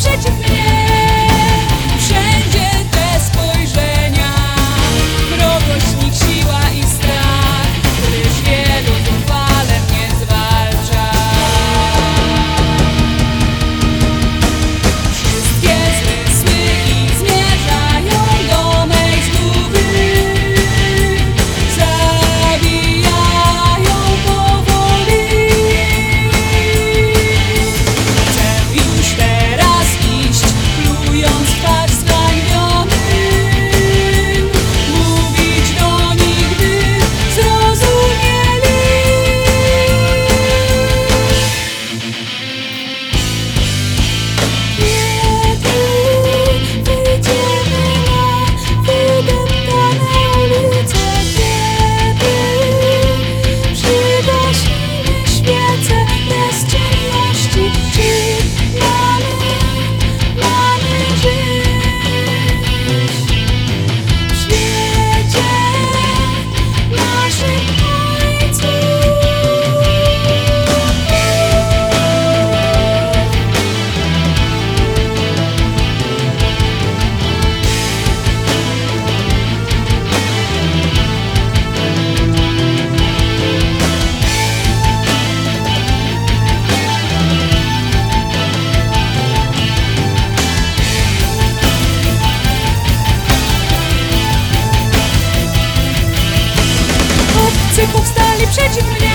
przeciw mnie. Wszędzie te spojrzenia, wrogość, nik, siła i strach, lecz wielu zuchwale mnie zwalcza. Wszystkie zmysły ich zmierzają do mej zguby, zabijają powoli. Chcę już teraz iść, plując w twarz zhańbionym, mówić do nich, by zrozumieli. Kiedy wyjdziemy na wydeptane ulice, kiedy przygasimy świece bezczynności, czy mamy żyć w świecie naszych ojców? Obcy powstali przeciw mnie.